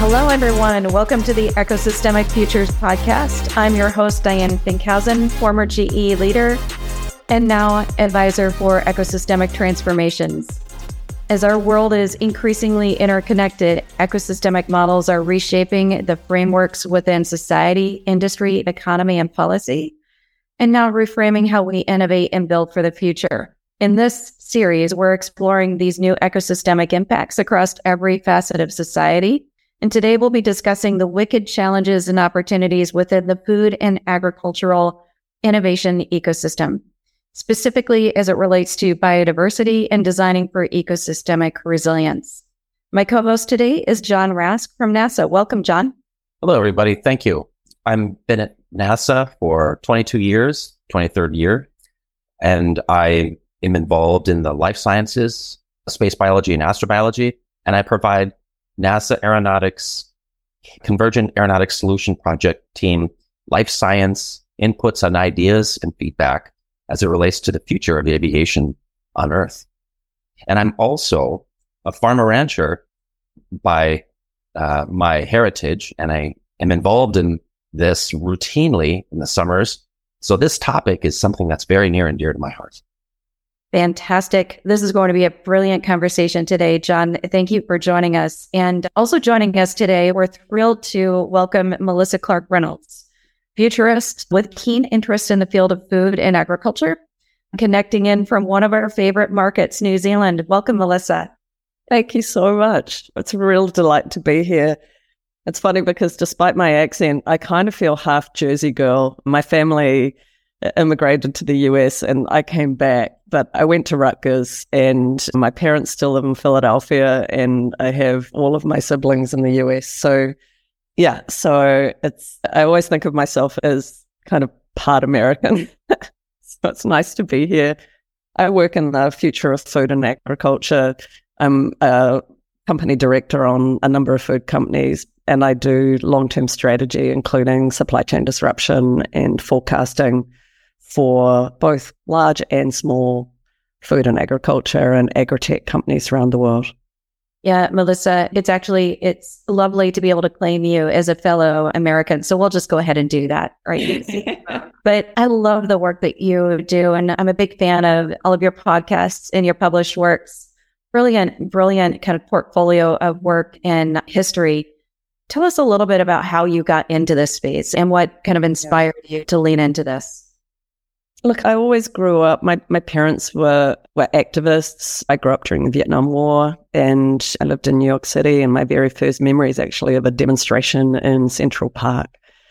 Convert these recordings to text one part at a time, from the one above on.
Hello, everyone. Welcome to the Ecosystemic Futures podcast. I'm your host, Diane Finkhausen, former GE leader and now advisor for ecosystemic transformations. As our world is increasingly interconnected, ecosystemic models are reshaping the frameworks within society, industry, economy, and policy, and now reframing how we innovate and build for the future. In this series, we're exploring these new ecosystemic impacts across every facet of society. And today we'll be discussing the wicked challenges and opportunities within the food and agricultural innovation ecosystem, specifically as it relates to biodiversity and designing for ecosystemic resilience. My co-host today is John Rask from NASA. Welcome, John. Hello, everybody. Thank you. I've been at NASA for 22 years, 23rd year, and I am involved in the life sciences, space biology, and astrobiology, and I provide NASA Aeronautics Convergent Aeronautics Solution Project team life science inputs and ideas and feedback as it relates to the future of aviation on Earth. And I'm also a farmer rancher by my heritage, and I am involved in this routinely in the summers. So this topic is something that's very near and dear to my heart. Fantastic. This is going to be a brilliant conversation today, John. Thank you for joining us. And also joining us today, we're thrilled to welcome Melissa Clark Reynolds, futurist with keen interest in the field of food and agriculture, connecting in from one of our favorite markets, New Zealand. Welcome, Melissa. Thank you so much. It's a real delight to be here. It's funny because despite my accent, I kind of feel half Jersey girl. My family immigrated to the US and I came back, but I went to Rutgers and my parents still live in Philadelphia and I have all of my siblings in the US. So yeah, so I always think of myself as kind of part American. So it's nice to be here. I work in the future of food and agriculture. I'm a company director on a number of food companies and I do long-term strategy, including supply chain disruption and forecasting for both large and small food and agriculture and agri-tech companies around the world. Yeah, Melissa, it's lovely to be able to claim you as a fellow American. So we'll just go ahead and do that, right? But I love the work that you do. And I'm a big fan of all of your podcasts and your published works. Brilliant kind of portfolio of work and history. Tell us a little bit about how you got into this space and what kind of inspired you to lean into this. Look, I always grew up, my parents were activists. I grew up during the Vietnam War and I lived in New York City, and my very first memory is actually of a demonstration in Central Park.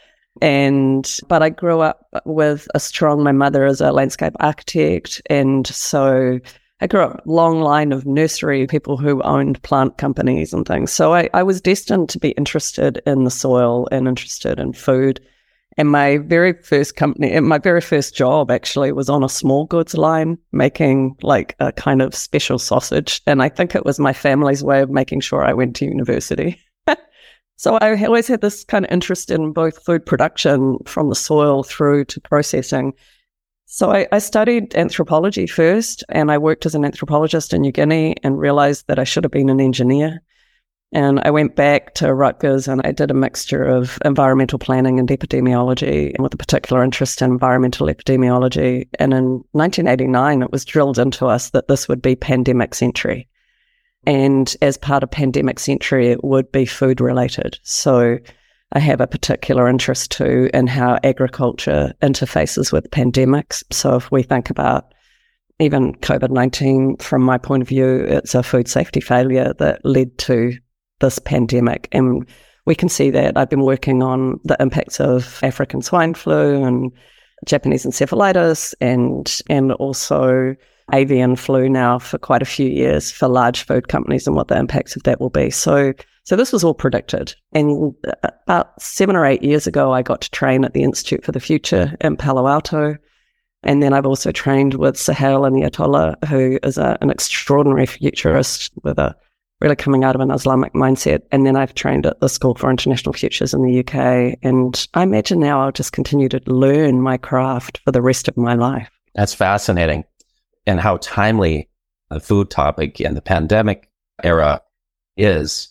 But I grew up with my mother is a landscape architect, and so I grew up a long line of nursery people who owned plant companies and things. So I was destined to be interested in the soil and interested in food. And my very first job actually was on a small goods line making like a kind of special sausage. And I think it was my family's way of making sure I went to university. So I always had this kind of interest in both food production from the soil through to processing. So I studied anthropology first, and I worked as an anthropologist in New Guinea and realized that I should have been an engineer. And I went back to Rutgers and I did a mixture of environmental planning and epidemiology, and with a particular interest in environmental epidemiology. And in 1989, it was drilled into us that this would be pandemic century. And as part of pandemic century, it would be food related. So I have a particular interest too in how agriculture interfaces with pandemics. So if we think about even COVID-19, from my point of view, it's a food safety failure that led to this pandemic. And we can see that. I've been working on the impacts of African swine flu and Japanese encephalitis and also avian flu now for quite a few years for large food companies and what the impacts of that will be. So this was all predicted. And about 7 or 8 years ago, I got to train at the Institute for the Future in Palo Alto. And then I've also trained with Sohail Inayatollah, who is an extraordinary futurist with a really coming out of an Islamic mindset. And then I've trained at the School for International Futures in the UK. And I imagine now I'll just continue to learn my craft for the rest of my life. That's fascinating. And how timely a food topic in the pandemic era is.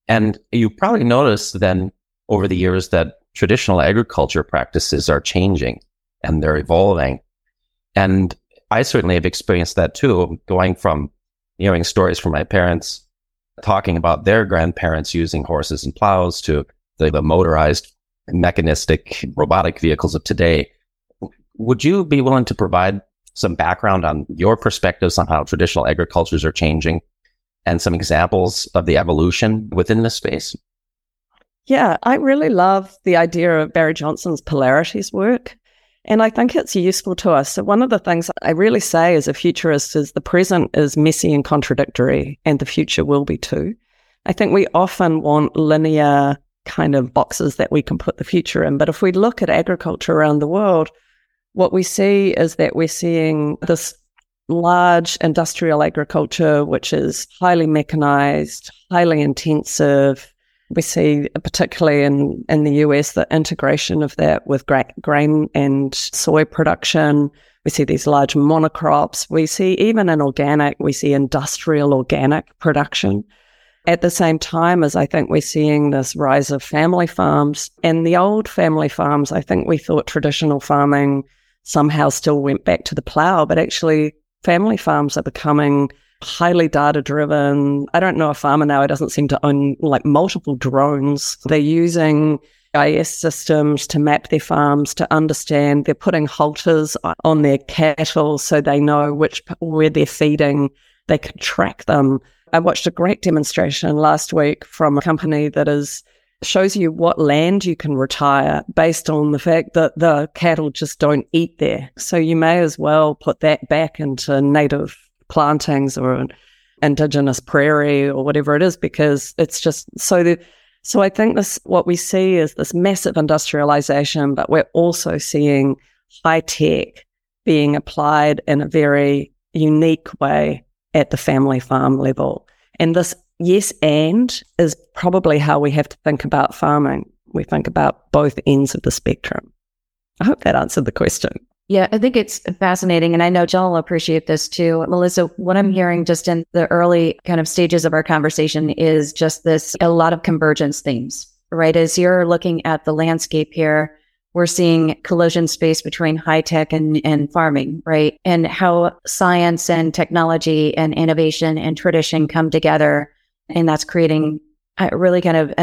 And you probably noticed then over the years that traditional agriculture practices are changing and they're evolving. And I certainly have experienced that too, going from hearing stories from my parents talking about their grandparents using horses and plows to the motorized, mechanistic, robotic vehicles of today. Would you be willing to provide some background on your perspectives on how traditional agricultures are changing and some examples of the evolution within this space? Yeah, I really love the idea of Barry Johnson's polarities work. And I think it's useful to us. So one of the things I really say as a futurist is the present is messy and contradictory, and the future will be too. I think we often want linear kind of boxes that we can put the future in. But if we look at agriculture around the world, what we see is that we're seeing this large industrial agriculture, which is highly mechanized, highly intensive. We see, particularly in the US, the integration of that with grain and soy production. We see these large monocrops. We see, even in organic, we see industrial organic production. At the same time as I think we're seeing this rise of family farms. And the old family farms, I think we thought traditional farming somehow still went back to the plow, but actually family farms are becoming highly data-driven. I don't know a farmer now who doesn't seem to own like multiple drones. They're using GIS systems to map their farms, to understand. They're putting halters on their cattle so they know where they're feeding. They can track them. I watched a great demonstration last week from a company that shows you what land you can retire based on the fact that the cattle just don't eat there. So you may as well put that back into native plantings or an indigenous prairie or whatever it is, because it's just so I think what we see is this massive industrialization, but we're also seeing high tech being applied in a very unique way at the family farm level. And this yes and is probably how we have to think about farming. We think about both ends of the spectrum. I hope that answered the question. Yeah, I think it's fascinating. And I know John will appreciate this too. Melissa, what I'm hearing just in the early kind of stages of our conversation is just a lot of convergence themes, right? As you're looking at the landscape here, we're seeing collision space between high tech and farming, right? And how science and technology and innovation and tradition come together. And that's creating really kind of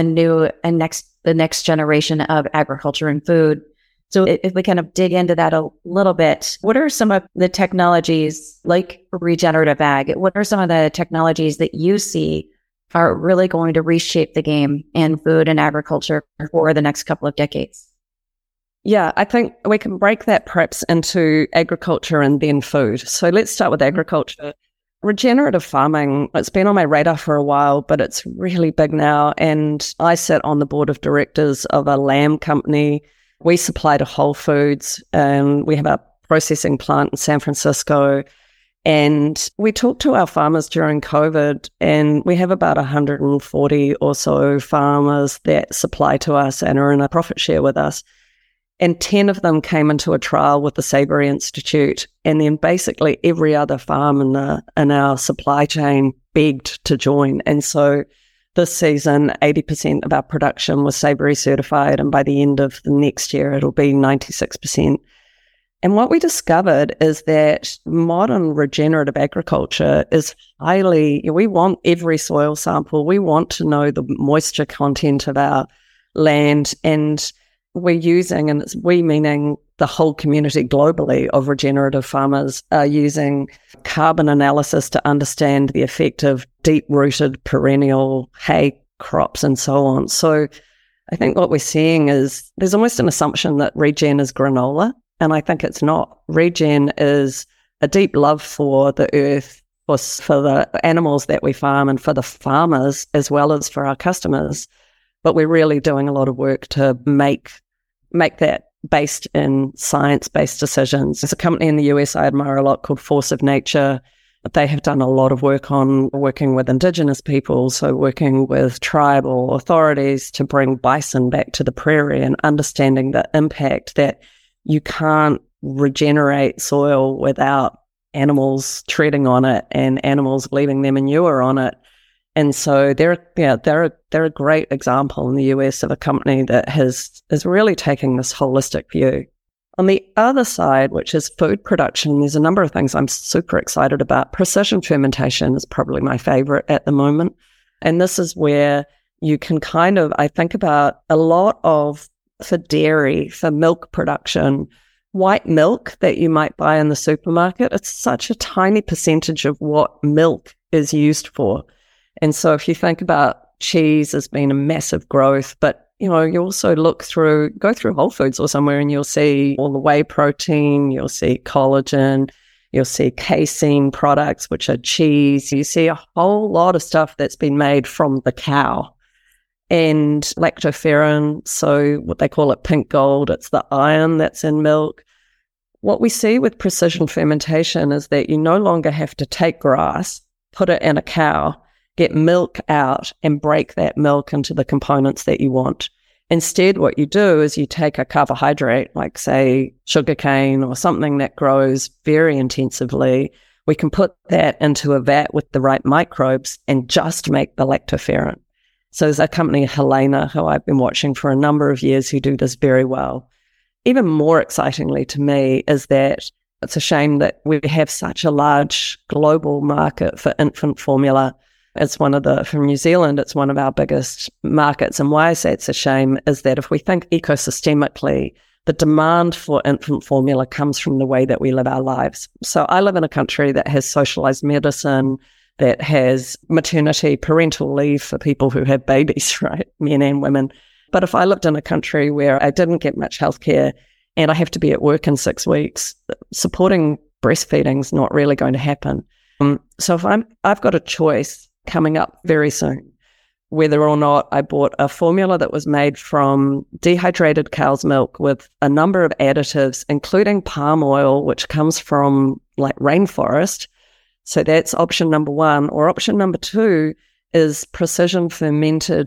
the next generation of agriculture and food. So if we kind of dig into that a little bit, what are some of the technologies like regenerative ag? What are some of the technologies that you see are really going to reshape the game in food and agriculture for the next couple of decades? Yeah, I think we can break that perhaps into agriculture and then food. So let's start with agriculture. Regenerative farming, it's been on my radar for a while, but it's really big now. And I sit on the board of directors of a lamb company. We supply to Whole Foods, and we have a processing plant in San Francisco. And we talked to our farmers during COVID, and we have about 140 or so farmers that supply to us and are in a profit share with us. And 10 of them came into a trial with the Savory Institute. And then basically every other farm in our supply chain begged to join. And so this season, 80% of our production was Savory certified, and by the end of the next year, it'll be 96%. And what we discovered is that modern regenerative agriculture is we want every soil sample. We want to know the moisture content of our land, and we're using, and it's we meaning the whole community globally of regenerative farmers, are using carbon analysis to understand the effect of deep-rooted perennial hay crops and so on. So I think what we're seeing is there's almost an assumption that regen is granola, and I think it's not. Regen is a deep love for the earth, for the animals that we farm, and for the farmers as well as for our customers. But we're really doing a lot of work to make that based in science-based decisions. There's a company in the US I admire a lot called Force of Nature. They have done a lot of work on working with Indigenous people, so working with tribal authorities to bring bison back to the prairie and understanding the impact that you can't regenerate soil without animals treading on it and animals leaving their manure on it. And so they're a great example in the US of a company that is really taking this holistic view. On the other side, which is food production, there's a number of things I'm super excited about. Precision fermentation is probably my favorite at the moment. And this is where you can I think about a lot of, for dairy, for milk production, white milk that you might buy in the supermarket, it's such a tiny percentage of what milk is used for. And so if you think about cheese as being a massive growth, but you also go through Whole Foods or somewhere and you'll see all the whey protein, you'll see collagen, you'll see casein products, which are cheese. You see a whole lot of stuff that's been made from the cow. And lactoferrin, so what they call it pink gold, it's the iron that's in milk. What we see with precision fermentation is that you no longer have to take grass, put it in a cow, get milk out and break that milk into the components that you want. Instead, what you do is you take a carbohydrate, like say sugarcane or something that grows very intensively. We can put that into a vat with the right microbes and just make the lactoferrin. So there's a company, Helena, who I've been watching for a number of years, who do this very well. Even more excitingly to me is that it's a shame that we have such a large global market for infant formula. It's from New Zealand, it's one of our biggest markets. And why I say it's a shame is that if we think ecosystemically, the demand for infant formula comes from the way that we live our lives. So I live in a country that has socialized medicine, that has maternity, parental leave for people who have babies, right? Men and women. But if I lived in a country where I didn't get much healthcare and I have to be at work in 6 weeks, supporting breastfeeding is not really going to happen. So if I've got a choice coming up very soon, whether or not I bought a formula that was made from dehydrated cow's milk with a number of additives, including palm oil, which comes from like rainforest. So that's option number one. Or option number two is precision fermented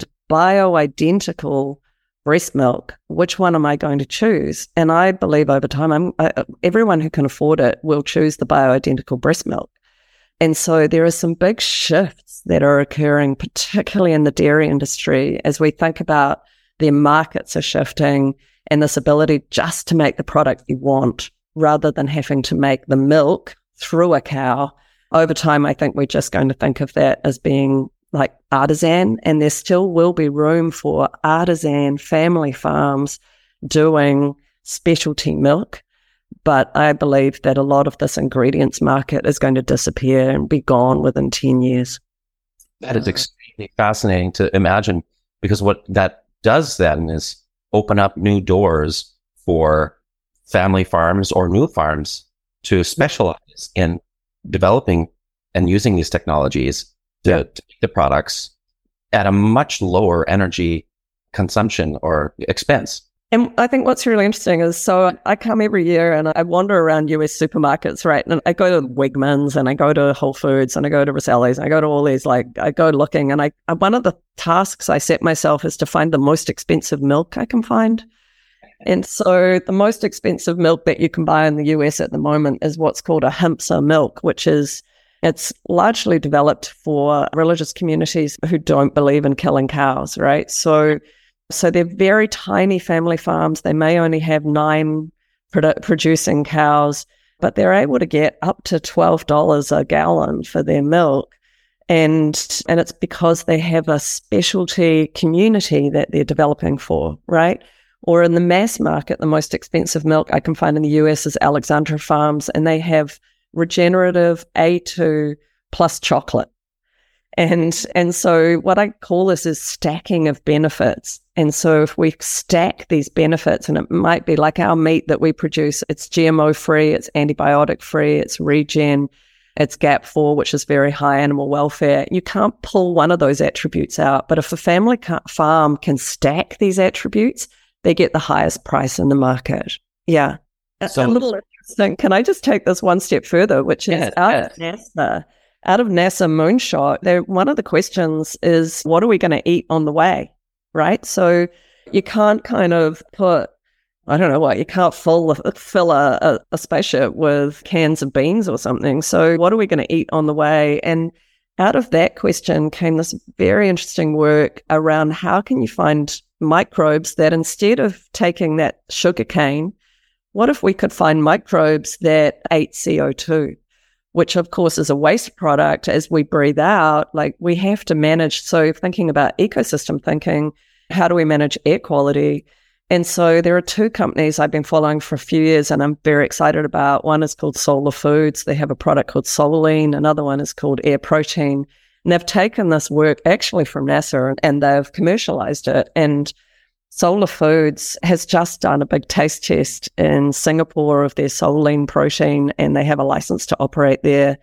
bioidentical breast milk. Which one am I going to choose? And I believe over time, everyone who can afford it will choose the bioidentical breast milk. And so there are some big shifts that are occurring, particularly in the dairy industry, as we think about their markets are shifting and this ability just to make the product you want rather than having to make the milk through a cow. Over time, I think we're just going to think of that as being like artisan, and there still will be room for artisan family farms doing specialty milk. But I believe that a lot of this ingredients market is going to disappear and be gone within 10 years. That is extremely fascinating to imagine, because what that does then is open up new doors for family farms or new farms to specialize in developing and using these technologies to make the products at a much lower energy consumption or expense. And I think what's really interesting is, so I come every year and I wander around US supermarkets, right? And I go to Wegmans and I go to Whole Foods and I go to Rosales and I go to all these, I go looking, and one of the tasks I set myself is to find the most expensive milk I can find. And so the most expensive milk that you can buy in the US at the moment is what's called a Himsa milk, it's largely developed for religious communities who don't believe in killing cows, right? So they're very tiny family farms. They may only have 9 producing cows, but they're able to get up to $12 a gallon for their milk. And it's because they have a specialty community that they're developing for, right? Or in the mass market, the most expensive milk I can find in the US is Alexandra Farms, and they have regenerative A2 plus chocolate. And so what I call this is stacking of benefits. And so if we stack these benefits, and it might be like our meat that we produce, it's GMO free, it's antibiotic free, it's regen, it's GAP4, which is very high animal welfare. You can't pull one of those attributes out. But if a family farm can stack these attributes, they get the highest price in the market. Yeah. So, a little interesting. Can I just take this one step further, which is out of NASA Moonshot, one of the questions is, what are we going to eat on the way, right? So you can't kind of put, I don't know what, you can't fill a spaceship with cans of beans or something. So what are we going to eat on the way? And out of that question came this very interesting work around how can you find microbes that instead of taking that sugarcane, what if we could find microbes that ate CO2, which of course is a waste product as we breathe out, like we have to manage. So thinking about ecosystem thinking, how do we manage air quality? And so there are two companies I've been following for a few years and I'm very excited about. One is called Solar Foods. They have a product called Solein. Another one is called Air Protein. And they've taken this work actually from NASA and they've commercialized it. And Solar Foods has just done a big taste test in Singapore of their Solein protein, and they have a license to operate there.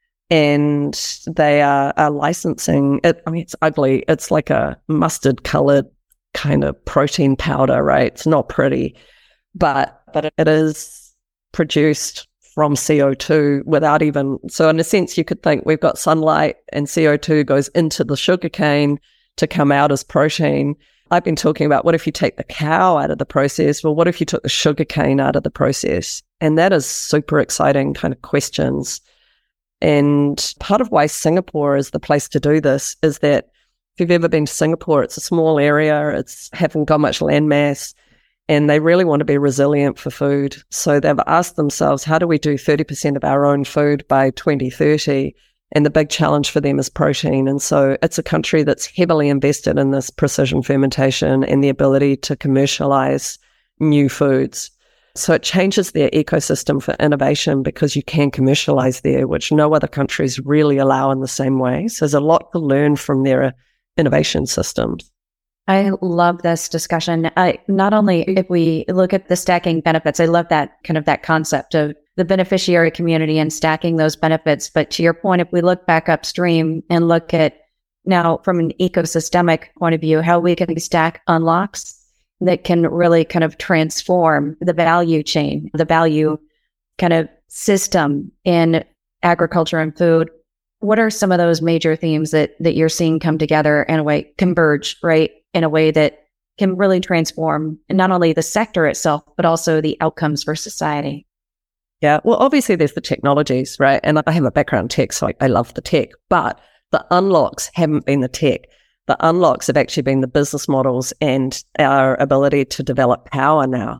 And they are licensing it. I mean, it's ugly. It's like a mustard colored kind of protein powder, right? It's not pretty, but it is produced from CO2 without even, so in a sense you could think we've got sunlight and CO2 goes into the sugarcane to come out as protein. I've been talking about what if you take the cow out of the process? Well, what if you took the sugarcane out of the process? And that is super exciting kind of questions. And part of why Singapore is the place to do this is that if you've ever been to Singapore, it's a small area, it's haven't got much landmass, and they really want to be resilient for food. So they've asked themselves, how do we do 30% of our own food by 2030? And the big challenge for them is protein. And so it's a country that's heavily invested in this precision fermentation and the ability to commercialize new foods. So it changes their ecosystem for innovation because you can commercialize there, which no other countries really allow in the same way. So there's a lot to learn from their innovation systems. I love this discussion. Not only if we look at the stacking benefits, I love that kind of that concept of the beneficiary community and stacking those benefits. But to your point, if we look back upstream and look at now from an ecosystemic point of view, how we can stack unlocks that can really kind of transform the value chain, the value kind of system in agriculture and food. What are some of those major themes that you're seeing come together in a way, converge, right, in a way that can really transform not only the sector itself, but also the outcomes for society? Yeah, well, obviously there's the technologies, right? And I have a background in tech, so I love the tech, but the unlocks haven't been the tech. The unlocks have actually been the business models and our ability to develop power now.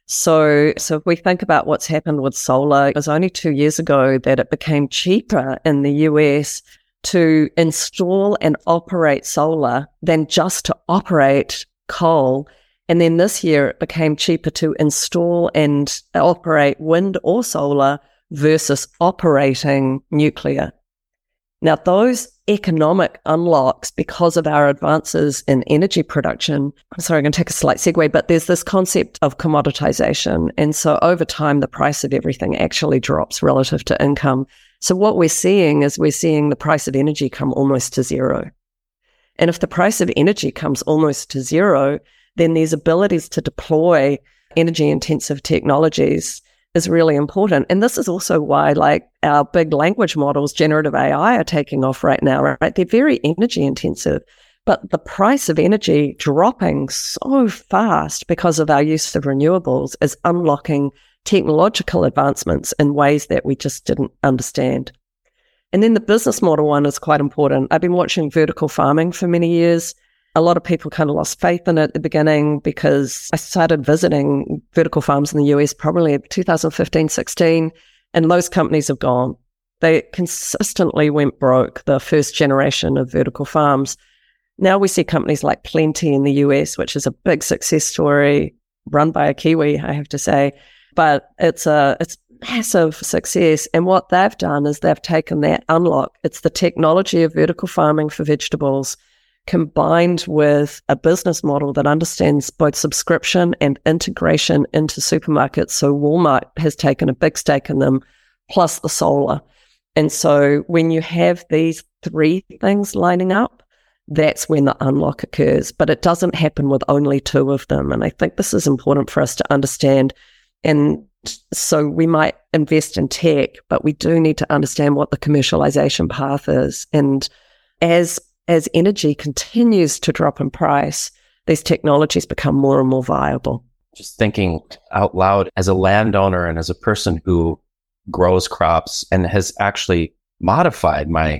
So if we think about what's happened with solar, it was only 2 years ago that it became cheaper in the US to install and operate solar than just to operate coal. And then this year it became cheaper to install and operate wind or solar versus operating nuclear. Now, those economic unlocks, because of our advances in energy production, I'm sorry, I'm going to take a slight segue, but there's this concept of commoditization. And so over time, the price of everything actually drops relative to income. So what we're seeing is the price of energy come almost to zero. And if the price of energy comes almost to zero, then these abilities to deploy energy-intensive technologies is really important. And this is also why, like, our big language models, generative AI, are taking off right now, right? They're very energy intensive, but the price of energy dropping so fast because of our use of renewables is unlocking technological advancements in ways that we just didn't understand. And then the business model one is quite important. I've been watching vertical farming for many years. A lot of people kind of lost faith in it at the beginning because I started visiting vertical farms in the US probably in 2015, 16, and those companies have gone. They consistently went broke, the first generation of vertical farms. Now we see companies like Plenty in the US, which is a big success story run by a Kiwi, I have to say, but it's massive success. And what they've done is they've taken that unlock. It's the technology of vertical farming for vegetables combined with a business model that understands both subscription and integration into supermarkets. So Walmart has taken a big stake in them, plus the solar. And so when you have these three things lining up, that's when the unlock occurs. But it doesn't happen with only two of them. And I think this is important for us to understand. And so we might invest in tech, but we do need to understand what the commercialization path is. And as energy continues to drop in price, these technologies become more and more viable. Just thinking out loud, as a landowner and as a person who grows crops and has actually modified my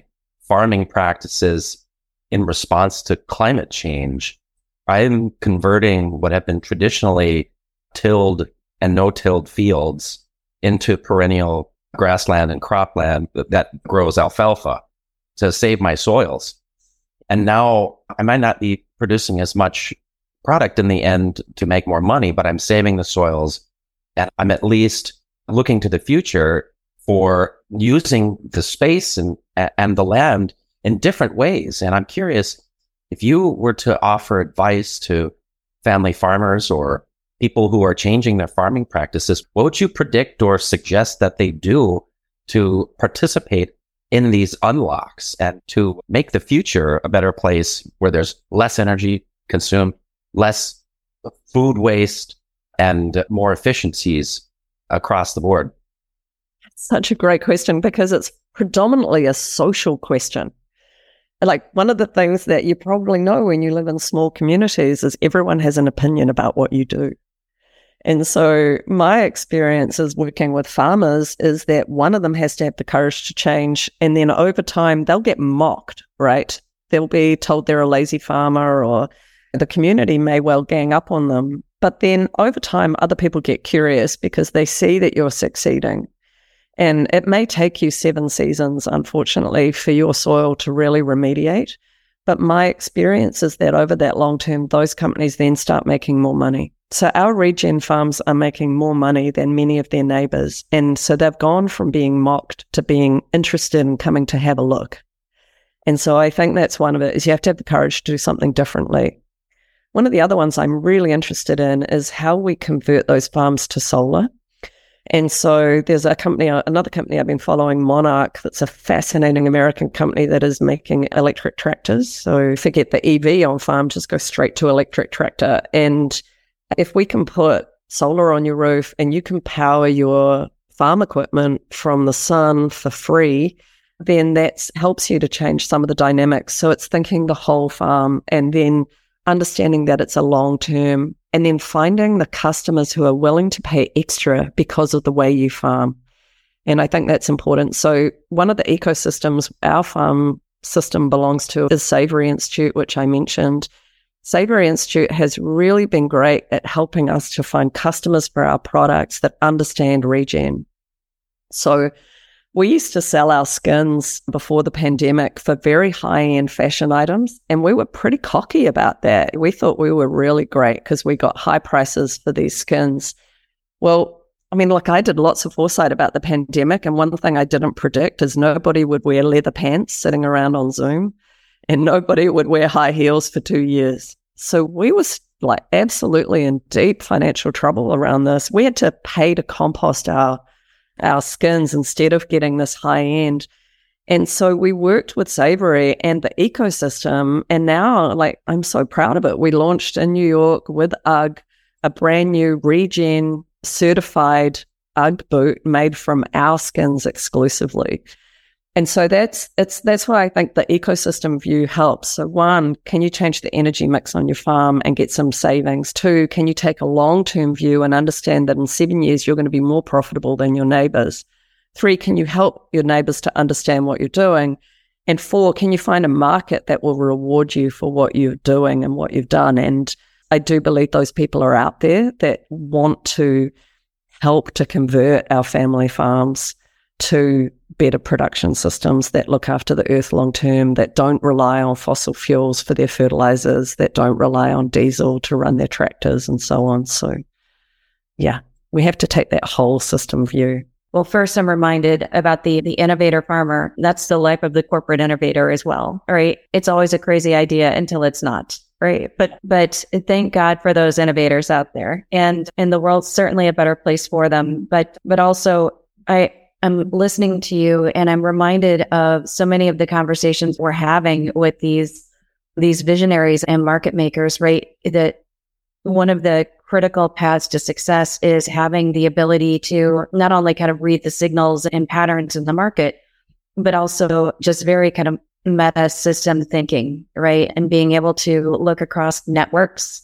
farming practices in response to climate change, I'm converting what have been traditionally tilled and no-tilled fields into perennial grassland and cropland that grows alfalfa to save my soils. And now I might not be producing as much product in the end to make more money, but I'm saving the soils, and I'm at least looking to the future for using the space and the land in different ways. And I'm curious, if you were to offer advice to family farmers or people who are changing their farming practices, what would you predict or suggest that they do to participate in these unlocks and to make the future a better place where there's less energy consumed, less food waste, and more efficiencies across the board? Such a great question, because it's predominantly a social question. Like, one of the things that you probably know when you live in small communities is everyone has an opinion about what you do. And so my experience is working with farmers is that one of them has to have the courage to change. And then over time, they'll get mocked, right? They'll be told they're a lazy farmer, or the community may well gang up on them. But then over time, other people get curious because they see that you're succeeding. And it may take you 7 seasons, unfortunately, for your soil to really remediate. But my experience is that over that long term, those companies then start making more money. So our regen farms are making more money than many of their neighbors. And so they've gone from being mocked to being interested in coming to have a look. And so I think that's one of it, is you have to have the courage to do something differently. One of the other ones I'm really interested in is how we convert those farms to solar. And so there's another company I've been following, Monarch, that's a fascinating American company that is making electric tractors. So forget the EV on farm, just go straight to electric tractor. And if we can put solar on your roof and you can power your farm equipment from the sun for free, then that helps you to change some of the dynamics. So it's thinking the whole farm and then understanding that it's a long term, and then finding the customers who are willing to pay extra because of the way you farm. And I think that's important. So one of the ecosystems our farm system belongs to is Savory Institute, which I mentioned. Savory Institute has really been great at helping us to find customers for our products that understand regen. So we used to sell our skins before the pandemic for very high-end fashion items, and we were pretty cocky about that. We thought we were really great because we got high prices for these skins. Well, I mean, look, I did lots of foresight about the pandemic, and one thing I didn't predict is nobody would wear leather pants sitting around on Zoom, and nobody would wear high heels for 2 years. So we was like absolutely in deep financial trouble around this. We had to pay to compost our skins instead of getting this high end. And so we worked with Savory and the ecosystem. And now, like, I'm so proud of it. We launched in New York with UGG, a brand new regen certified UGG boot made from our skins exclusively. And so that's why I think the ecosystem view helps. So 1, can you change the energy mix on your farm and get some savings? 2, can you take a long-term view and understand that in 7 years you're going to be more profitable than your neighbors? 3, can you help your neighbors to understand what you're doing? And 4, can you find a market that will reward you for what you're doing and what you've done? And I do believe those people are out there that want to help to convert our family farms to better production systems that look after the earth long term, that don't rely on fossil fuels for their fertilizers, that don't rely on diesel to run their tractors and so on. So yeah, we have to take that whole system view. Well, first I'm reminded about the innovator farmer. That's the life of the corporate innovator as well, right? It's always a crazy idea until it's not, right? But thank God for those innovators out there, and the world's certainly a better place for them. But also I'm listening to you and I'm reminded of so many of the conversations we're having with these visionaries and market makers, right? That one of the critical paths to success is having the ability to not only kind of read the signals and patterns in the market, but also just very kind of meta system thinking, right? And being able to look across networks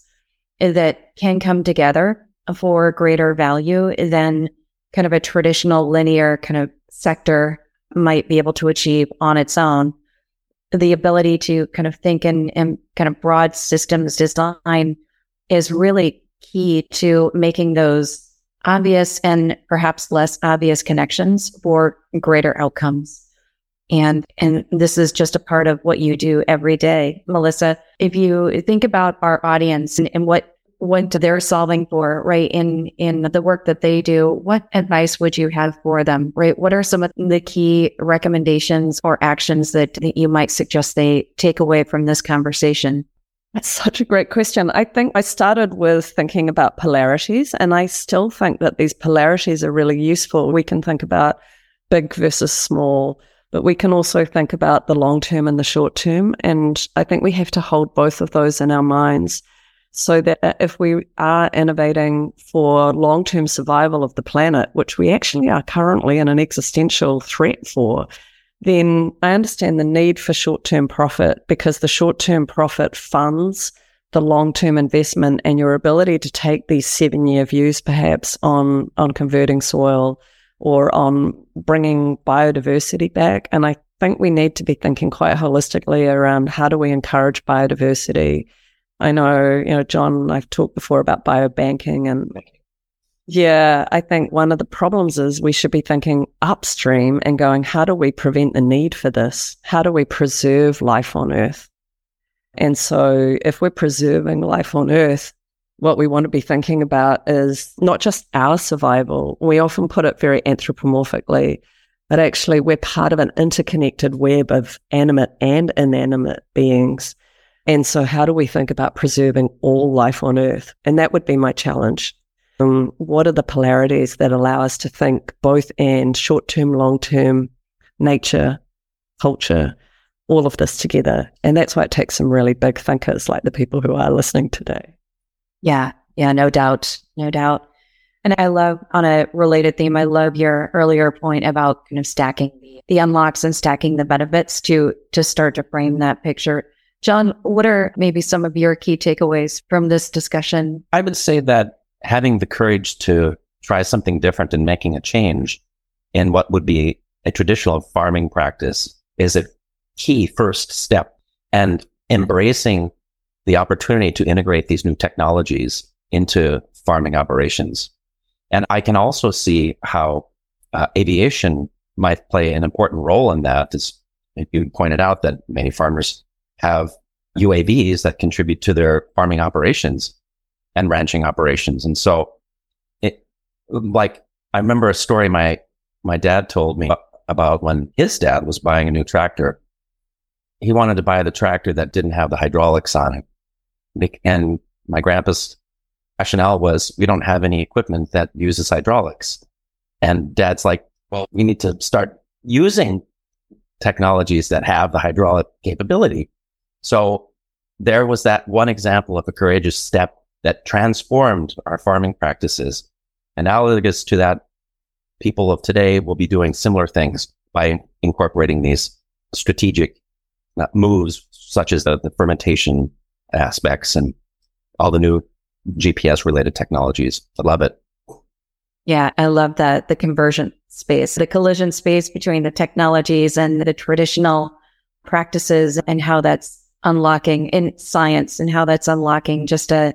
that can come together for greater value than kind of a traditional linear kind of sector might be able to achieve on its own. the ability to kind of think in kind of broad systems design is really key to making those obvious and perhaps less obvious connections for greater outcomes. And this is just a part of what you do every day. Melissa, if you think about our audience and what they're solving for, right, in the work that they do, what advice would you have for them, right? What are some of the key recommendations or actions that you might suggest they take away from this conversation? That's such a great question. I think I started with thinking about polarities, and I still think that these polarities are really useful. We can think about big versus small, but we can also think about the long term and the short term. And I think we have to hold both of those in our minds so that if we are innovating for long-term survival of the planet, which we actually are currently in an existential threat for, then I understand the need for short-term profit, because the short-term profit funds the long-term investment and your ability to take these 7-year views perhaps on converting soil or on bringing biodiversity back. And I think we need to be thinking quite holistically around how do we encourage biodiversity. I know, John, I've talked before about biobanking, and yeah, I think one of the problems is we should be thinking upstream and going, how do we prevent the need for this? How do we preserve life on Earth? And so if we're preserving life on Earth, what we want to be thinking about is not just our survival. We often put it very anthropomorphically, but actually we're part of an interconnected web of animate and inanimate beings. And so how do we think about preserving all life on Earth? And that would be my challenge. What are the polarities that allow us to think both and short-term, long-term, nature, culture, all of this together? And that's why it takes some really big thinkers like the people who are listening today. Yeah, no doubt. And I love, on a related theme, I love your earlier point about kind of stacking the unlocks and stacking the benefits to start to frame that picture. John, what are maybe some of your key takeaways from this discussion? I would say that having the courage to try something different and making a change in what would be a traditional farming practice is a key first step, and embracing the opportunity to integrate these new technologies into farming operations. And I can also see how aviation might play an important role in that. As you pointed out, that many farmers have UAVs that contribute to their farming operations and ranching operations. And so I remember a story my dad told me about when his dad was buying a new tractor. He wanted to buy the tractor that didn't have the hydraulics on it. And my grandpa's rationale was, we don't have any equipment that uses hydraulics. And Dad's like, well, we need to start using technologies that have the hydraulic capability. So there was that one example of a courageous step that transformed our farming practices. Analogous to that, people of today will be doing similar things by incorporating these strategic moves, such as the fermentation aspects and all the new GPS related technologies. I love it. Yeah, I love that. The conversion space, the collision space between the technologies and the traditional practices, and how that's unlocking in science, and how that's unlocking just an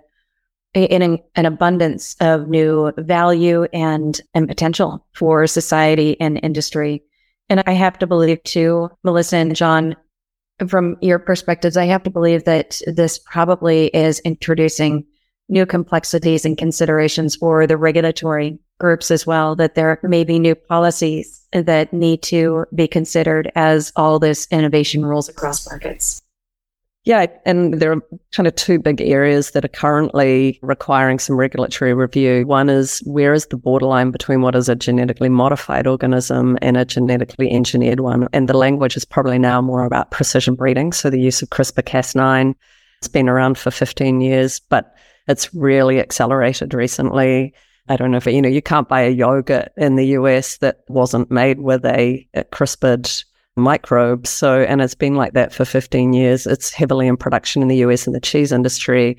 abundance of new value and potential for society and industry. And I have to believe too, Melissa and John, from your perspectives, I have to believe that this probably is introducing new complexities and considerations for the regulatory groups as well, that there may be new policies that need to be considered as all this innovation rolls across markets. Yeah, and there are kind of two big areas that are currently requiring some regulatory review. One is, where is the borderline between what is a genetically modified organism and a genetically engineered one? And the language is probably now more about precision breeding. So the use of CRISPR-Cas9, it's been around for 15 years, but it's really accelerated recently. I don't know if, you can't buy a yogurt in the US that wasn't made with a CRISPR'd microbes. So, and it's been like that for 15 years. It's heavily in production in the US in the cheese industry.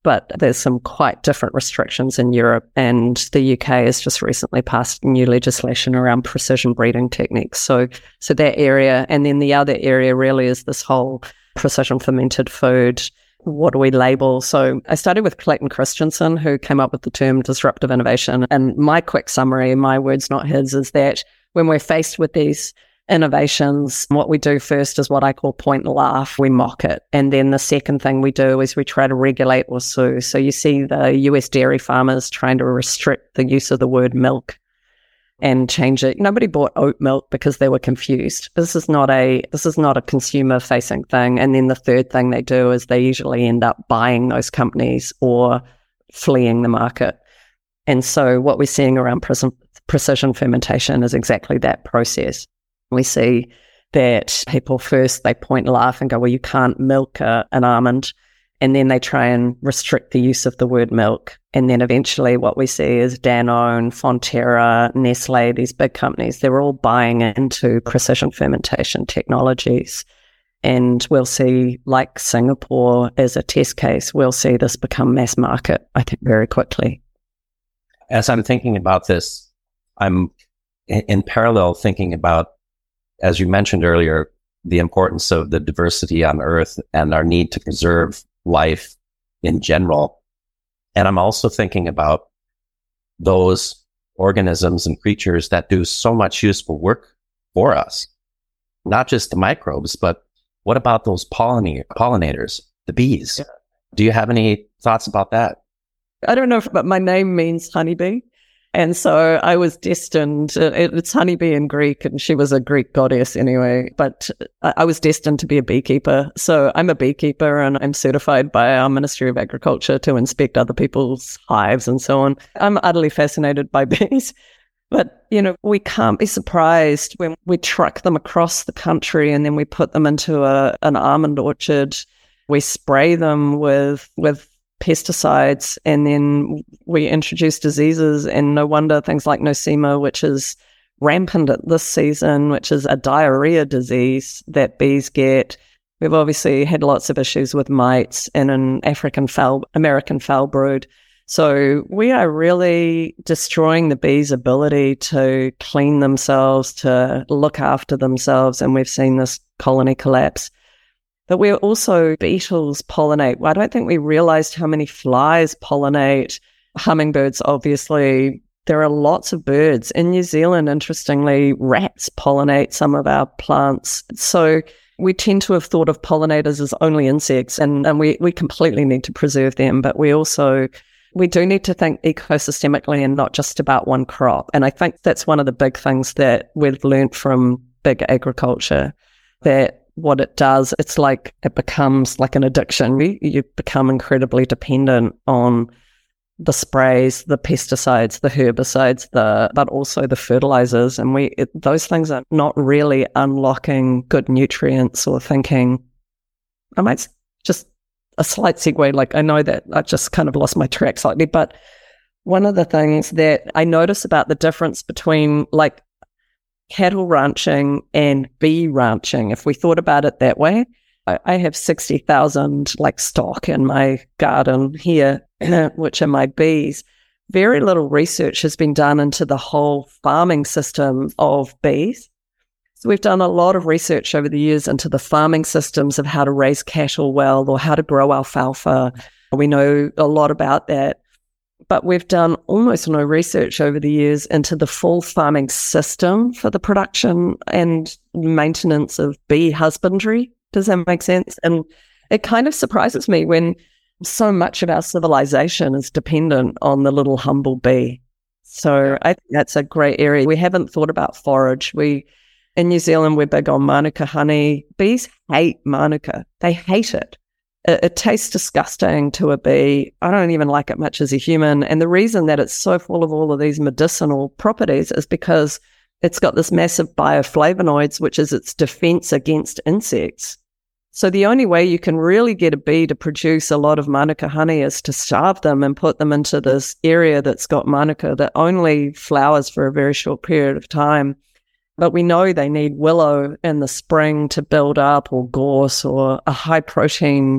but there's some quite different restrictions in Europe, and the UK has just recently passed new legislation around precision breeding techniques. So that area, and then the other area really is this whole precision fermented food. What do we label? So I started with Clayton Christensen, who came up with the term disruptive innovation. And my quick summary, my words not his, is that when we're faced with these innovations, what we do first is what I call point and laugh. We mock it. And then the second thing we do is we try to regulate or sue. So you see the US dairy farmers trying to restrict the use of the word milk and change it. Nobody bought oat milk because they were confused. This is not a consumer facing thing. And then the third thing they do is they usually end up buying those companies or fleeing the market. And so what we're seeing around precision fermentation is exactly that process. We see that people first, they point and laugh and go, well, you can't milk an almond. And then they try and restrict the use of the word milk. And then eventually what we see is Danone, Fonterra, Nestle, these big companies, they're all buying into precision fermentation technologies. And we'll see, like Singapore as a test case, we'll see this become mass market, I think, very quickly. As I'm thinking about this, I'm in parallel thinking about, as you mentioned earlier, the importance of the diversity on Earth and our need to preserve life in general. And I'm also thinking about those organisms and creatures that do so much useful work for us, not just the microbes, but what about those pollinators, the bees? Yeah. Do you have any thoughts about that? I don't know, but my name means honeybee. And so I was destined, it's honeybee in Greek, and she was a Greek goddess anyway, but I was destined to be a beekeeper. So I'm a beekeeper, and I'm certified by our Ministry of Agriculture to inspect other people's hives and so on. I'm utterly fascinated by bees. But, we can't be surprised when we truck them across the country and then we put them into an almond orchard. We spray them with pesticides, and then we introduce diseases, and no wonder things like Nosema, which is rampant at this season, which is a diarrhea disease that bees get. We've obviously had lots of issues with mites and an American foul brood. So we are really destroying the bees' ability to clean themselves, to look after themselves, and we've seen this colony collapse. But we're also, beetles pollinate. I don't think we realized how many flies pollinate. Hummingbirds, obviously. There are lots of birds. In New Zealand, interestingly, rats pollinate some of our plants. So we tend to have thought of pollinators as only insects, and we completely need to preserve them. But we do need to think ecosystemically and not just about one crop. And I think that's one of the big things that we've learned from big agriculture, that what it does, it becomes like an addiction. You become incredibly dependent on the sprays, the pesticides, the herbicides, but also the fertilizers. And those things are not really unlocking good nutrients or thinking. I might just a slight segue, I know that I just kind of lost my track slightly, but one of the things that I notice about the difference between cattle ranching and bee ranching, if we thought about it that way, I have 60,000 stock in my garden here, which are my bees. Very little research has been done into the whole farming system of bees. So we've done a lot of research over the years into the farming systems of how to raise cattle well or how to grow alfalfa. We know a lot about that. But we've done almost no research over the years into the full farming system for the production and maintenance of bee husbandry. Does that make sense? And it kind of surprises me when so much of our civilization is dependent on the little humble bee. So I think that's a great area. We haven't thought about forage. In New Zealand, we're big on Manuka honey. Bees hate Manuka. They hate it. It tastes disgusting to a bee. I don't even like it much as a human. And the reason that it's so full of all of these medicinal properties is because it's got this massive bioflavonoids, which is its defense against insects. So the only way you can really get a bee to produce a lot of Manuka honey is to starve them and put them into this area that's got Manuka that only flowers for a very short period of time. But we know they need willow in the spring to build up, or gorse, or a high protein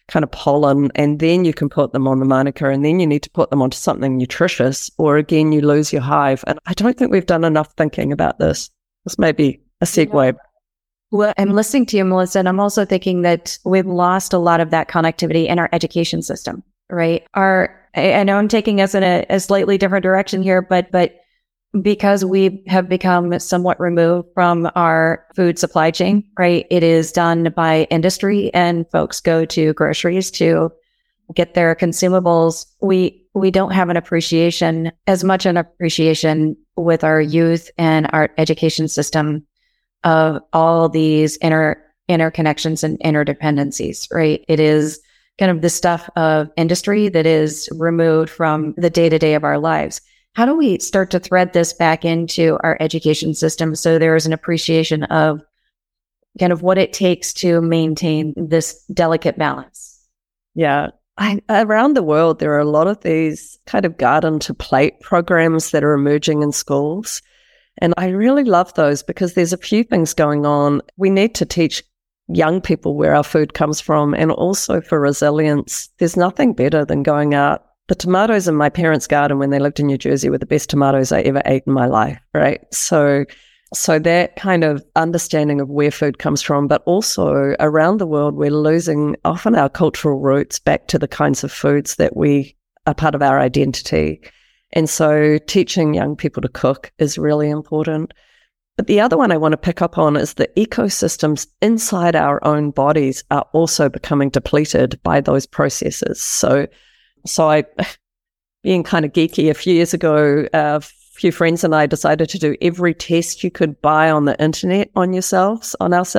kind of pollen, and then you can put them on the Manuka, and then you need to put them onto something nutritious, or again, you lose your hive. And I don't think we've done enough thinking about this. This may be a segue. Well, I'm listening to you, Melissa, and I'm also thinking that we've lost a lot of that connectivity in our education system, right? I know I'm taking us in a slightly different direction here, but because we have become somewhat removed from our food supply chain, right? It is done by industry, and folks go to groceries to get their consumables. We don't have as much an appreciation with our youth and our education system of all these interconnections and interdependencies, right? It is kind of the stuff of industry that is removed from the day-to-day of our lives. How do we start to thread this back into our education system so there is an appreciation of kind of what it takes to maintain this delicate balance? Yeah. Around the world, there are a lot of these kind of garden to plate programs that are emerging in schools. And I really love those because there's a few things going on. We need to teach young people where our food comes from, and also for resilience. There's nothing better than going out. The tomatoes in my parents' garden when they lived in New Jersey were the best tomatoes I ever ate in my life, right? So that kind of understanding of where food comes from, but also around the world, we're losing often our cultural roots back to the kinds of foods that we are part of our identity. And so teaching young people to cook is really important. But the other one I want to pick up on is the ecosystems inside our own bodies are also becoming depleted by those processes. So I, being kind of geeky, a few years ago, a few friends and I decided to do every test you could buy on the internet on ourselves.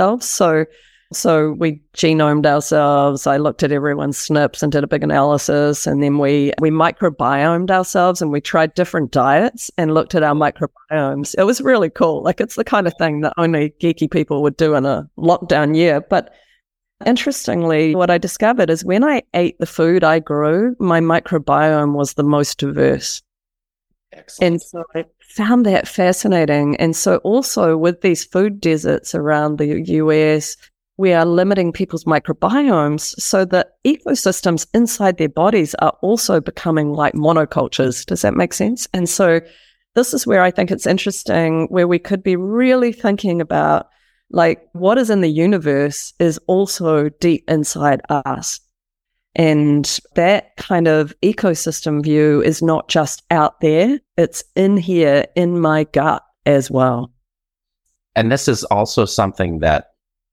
So we genomed ourselves. I looked at everyone's SNPs and did a big analysis. And then we microbiomed ourselves, and we tried different diets and looked at our microbiomes. It was really cool. Like, it's the kind of thing that only geeky people would do in a lockdown year. But interestingly, what I discovered is when I ate the food I grew, my microbiome was the most diverse. Excellent. And so I found that fascinating. And so also with these food deserts around the US, we are limiting people's microbiomes so that ecosystems inside their bodies are also becoming like monocultures. Does that make sense? And so this is where I think it's interesting, where we could be really thinking about like what is in the universe is also deep inside us. And that kind of ecosystem view is not just out there, it's in here, in my gut as well. And this is also something that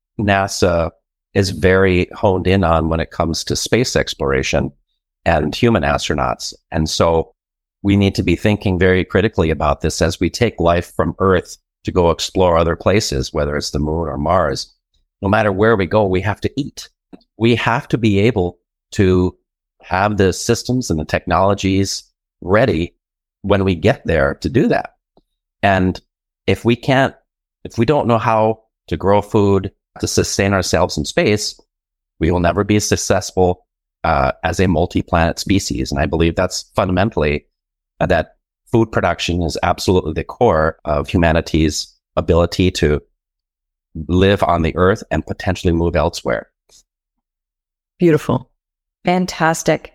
NASA is very honed in on when it comes to space exploration and human astronauts. And so we need to be thinking very critically about this as we take life from Earth to go explore other places, whether it's the moon or Mars. No matter where we go, we have to eat. We have to be able to have the systems and the technologies ready when we get there to do that. And if we don't know how to grow food to sustain ourselves in space, we will never be successful as a multi-planet species. And I believe that's fundamentally that food production is absolutely the core of humanity's ability to live on the Earth and potentially move elsewhere. Beautiful. Fantastic.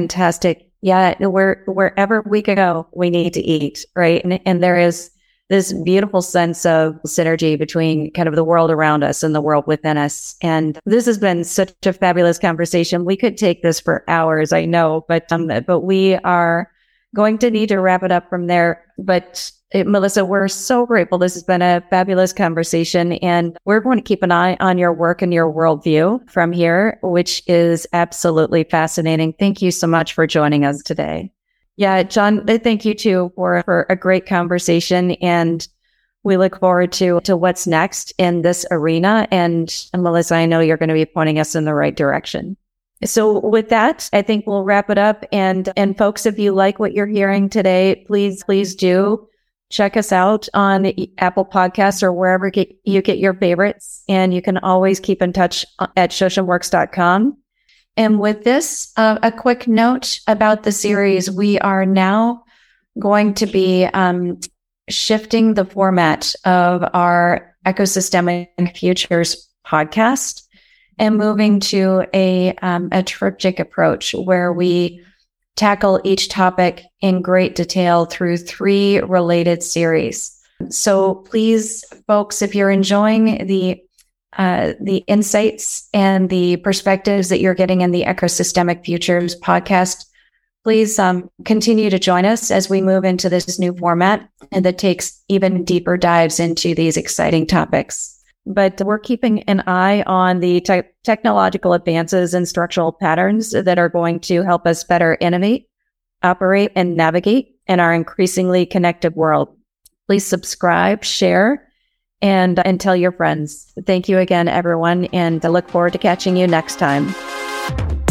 Yeah, wherever we go, we need to eat, right? And there is this beautiful sense of synergy between kind of the world around us and the world within us. And this has been such a fabulous conversation. We could take this for hours, I know, but we are going to need to wrap it up from there. But Melissa, we're so grateful. This has been a fabulous conversation, and we're going to keep an eye on your work and your worldview from here, which is absolutely fascinating. Thank you so much for joining us today. Yeah, John, thank you too for a great conversation, and we look forward to what's next in this arena. And Melissa, I know you're going to be pointing us in the right direction. So with that, I think we'll wrap it up. And folks, if you like what you're hearing today, please do check us out on Apple Podcasts or wherever you get your favorites. And you can always keep in touch at shoshamworks.com. And with this, a quick note about the series. We are now going to be shifting the format of our Ecosystemic Futures podcast. and moving to a triptych approach where we tackle each topic in great detail through 3 related series. So please, folks, if you're enjoying the insights and the perspectives that you're getting in the Ecosystemic Futures podcast, please continue to join us as we move into this new format and that takes even deeper dives into these exciting topics. But we're keeping an eye on the technological advances and structural patterns that are going to help us better innovate, operate, and navigate in our increasingly connected world. Please subscribe, share, and tell your friends. Thank you again, everyone, and I look forward to catching you next time.